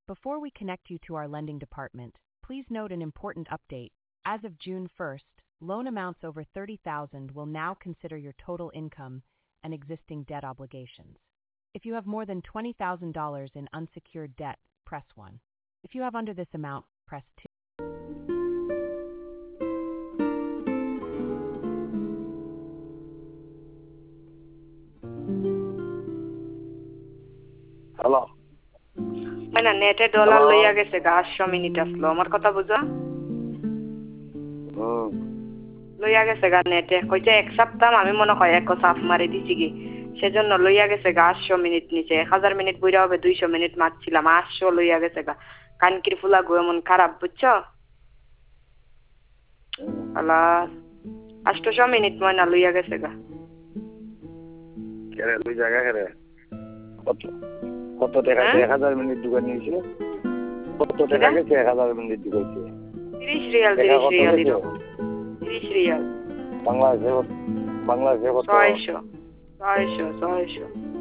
Before we connect you to our lending department, please note an important update. As of June 1st, loan amounts over $30,000 will now consider your total income and existing debt obligations. If you have more than $20,000 in unsecured debt, press 1. If you have under this amount, press 2. Hello মানে নেটে dollar লইয়া গেছে গা 800 minute আসলো আমার কথা বুঝো লইয়া গেছে গা নেটে কইছে এক সপ্তাহ আমি মনে হয় এক সাফ মারি দিছি কি সেজন্য লইয়া গেছে গা 800 মিনিট নিচে 1000 মিনিট বইরা হবে 200 মিনিট মারছিলাম 800 লইয়া গেছে গা কানকির ফুলা গো এমন খারাপ বুঝছো আলা 800 মিনিট ময়না লইয়া গেছে গা কেরে দুই জায়গা কেরে কত টাকা 1000 মিনিট দোকান নিয়েছে কত টাকা গেছে 1000 মিনিট দিয়েছে 30 রিয়াল 30 রিয়াল বাংলাদেশে 600